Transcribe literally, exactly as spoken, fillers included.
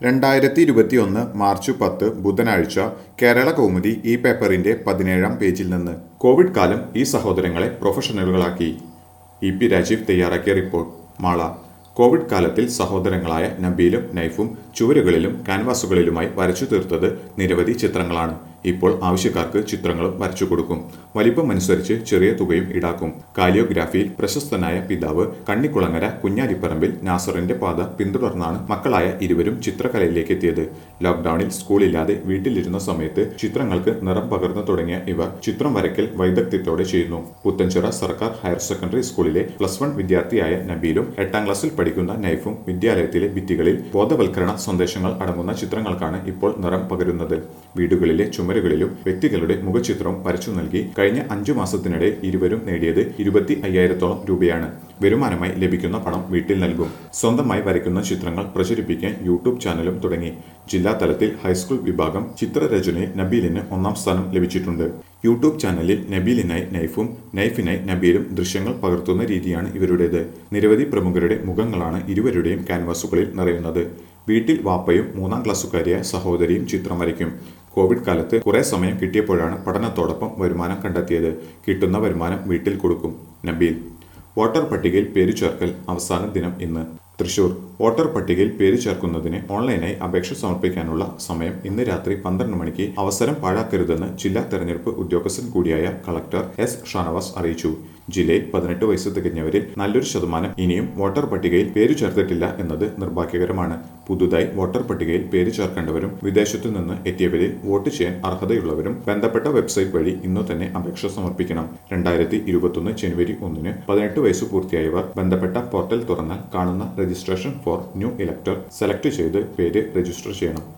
രണ്ടായിരത്തി ഇരുപത്തിയൊന്ന് മാർച്ച് പത്ത് ബുധനാഴ്ച കേരള കൗമുദി ഈ പേപ്പറിന്റെ പതിനേഴാം പേജിൽ നിന്ന് കോവിഡ് കാലം ഈ സഹോദരങ്ങളെ പ്രൊഫഷണലുകളാക്കി. ഇ പി രാജീവ് തയ്യാറാക്കിയ റിപ്പോർട്ട്. മാള. കോവിഡ് കാലത്തിൽ സഹോദരങ്ങളായ നബീലും നൈഫും ചുവരുകളിലും ക്യാൻവാസുകളിലുമായി വരച്ചു തീർത്തത് നിരവധി ചിത്രങ്ങളാണ്. ഇപ്പോൾ ആവശ്യക്കാർക്ക് ചിത്രങ്ങളും വരച്ചു കൊടുക്കും. വലിപ്പമനുസരിച്ച് ചെറിയ തുകയും ഈടാക്കും. കാലിയോഗ്രാഫിയിൽ പ്രശസ്തനായ പിതാവ് കണ്ണിക്കുളങ്ങര കുഞ്ഞാലിപ്പറമ്പിൽ നാസറിന്റെ പാത പിന്തുടർന്നാണ് മക്കളായ ഇരുവരും ചിത്രകലയിലേക്ക് എത്തിയത്. ലോക്ഡൌണിൽ സ്കൂളില്ലാതെ വീട്ടിലിരുന്ന സമയത്ത് ചിത്രങ്ങൾക്ക് നിറം പകർന്നു തുടങ്ങിയ ഇവർ ചിത്രം വരയ്ക്കൽ വൈദഗ്ധ്യത്തോടെ ചെയ്യുന്നു. പുത്തൻചിറ സർക്കാർ ഹയർ സെക്കൻഡറി സ്കൂളിലെ പ്ലസ് വൺ വിദ്യാർത്ഥിയായ നബീലും എട്ടാം ക്ലാസ്സിൽ പഠിക്കുന്ന നൈഫും വിദ്യാലയത്തിലെ ഭിത്തികളിൽ ബോധവൽക്കരണ സന്ദേശങ്ങൾ അടങ്ങുന്ന ചിത്രങ്ങൾക്കാണ് ഇപ്പോൾ നിറം പകരുന്നത്. വീടുകളിലെ ചുമരുകളിലും വ്യക്തികളുടെ മുഖചിത്രവും വരച്ചു നൽകി കഴിഞ്ഞ അഞ്ചു മാസത്തിനിടെ ഇരുവരും നേടിയത് ഇരുപത്തി അയ്യായിരത്തോളം രൂപയാണ്. വരുമാനമായി ലഭിക്കുന്ന പണം വീട്ടിൽ നൽകും. സ്വന്തമായി വരയ്ക്കുന്ന ചിത്രങ്ങൾ പ്രചരിപ്പിക്കാൻ യൂട്യൂബ് ചാനലും തുടങ്ങി. ജില്ലാ തലത്തിൽ ഹൈസ്കൂൾ വിഭാഗം ചിത്രരചനയിൽ നബീലിന് ഒന്നാം സ്ഥാനം ലഭിച്ചിട്ടുണ്ട്. യൂട്യൂബ് ചാനലിൽ നബീലിനായി നൈഫും നൈഫിനായി നബീലും ദൃശ്യങ്ങൾ പകർത്തുന്ന രീതിയാണ് ഇവരുടേത്. നിരവധി പ്രമുഖരുടെ മുഖങ്ങളാണ് ഇരുവരുടെയും ക്യാൻവാസുകളിൽ നിറയുന്നത്. വീട്ടിൽ വാപ്പയും മൂന്നാം ക്ലാസ്സുകാരിയായ സഹോദരിയും ചിത്രം വരയ്ക്കും. കോവിഡ് കാലത്ത് കുറെ സമയം കിട്ടിയപ്പോഴാണ് പഠനത്തോടൊപ്പം വരുമാനം കണ്ടെത്തിയത്. കിട്ടുന്ന വരുമാനം വീട്ടിൽ കൊടുക്കും. നബീൽ. വോട്ടർ പട്ടികയിൽ പേരു ചേർക്കൽ അവസാന ദിനം ഇന്ന്. തൃശൂർ. വോട്ടർ പട്ടികയിൽ പേര് ചേർക്കുന്നതിന് ഓൺലൈനായി അപേക്ഷ സമർപ്പിക്കാനുള്ള സമയം ഇന്ന് രാത്രി പന്ത്രണ്ട് മണിക്ക്. അവസരം പാഴാക്കരുതെന്ന് ജില്ലാ തെരഞ്ഞെടുപ്പ് ഉദ്യോഗസ്ഥൻ കൂടിയായ കളക്ടർ എസ് ഷാനവാസ് അറിയിച്ചു. ജില്ലയിൽ പതിനെട്ട് വയസ്സ് തികഞ്ഞവരിൽ നല്ലൊരു ശതമാനം ഇനിയും വോട്ടർ പട്ടികയിൽ പേരു ചേർത്തിട്ടില്ല എന്നത് നിർഭാഗ്യകരമാണ്. പുതുതായി വോട്ടർ പട്ടികയിൽ പേര് ചേർക്കേണ്ടവരും വിദേശത്തു നിന്ന് എത്തിയവരിൽ വോട്ട് ചെയ്യാൻ അർഹതയുള്ളവരും ബന്ധപ്പെട്ട വെബ്സൈറ്റ് വഴി ഇന്നു തന്നെ അപേക്ഷ സമർപ്പിക്കണം. രണ്ടായിരത്തി ഇരുപത്തൊന്ന് ജനുവരി ഒന്നിന് പതിനെട്ട് വയസ്സ് പൂർത്തിയായവർ ബന്ധപ്പെട്ട പോർട്ടൽ തുറന്നാൽ കാണുന്ന registration for new elector select ചെയ്ത് പേര് രജിസ്റ്റർ ചെയ്യണം.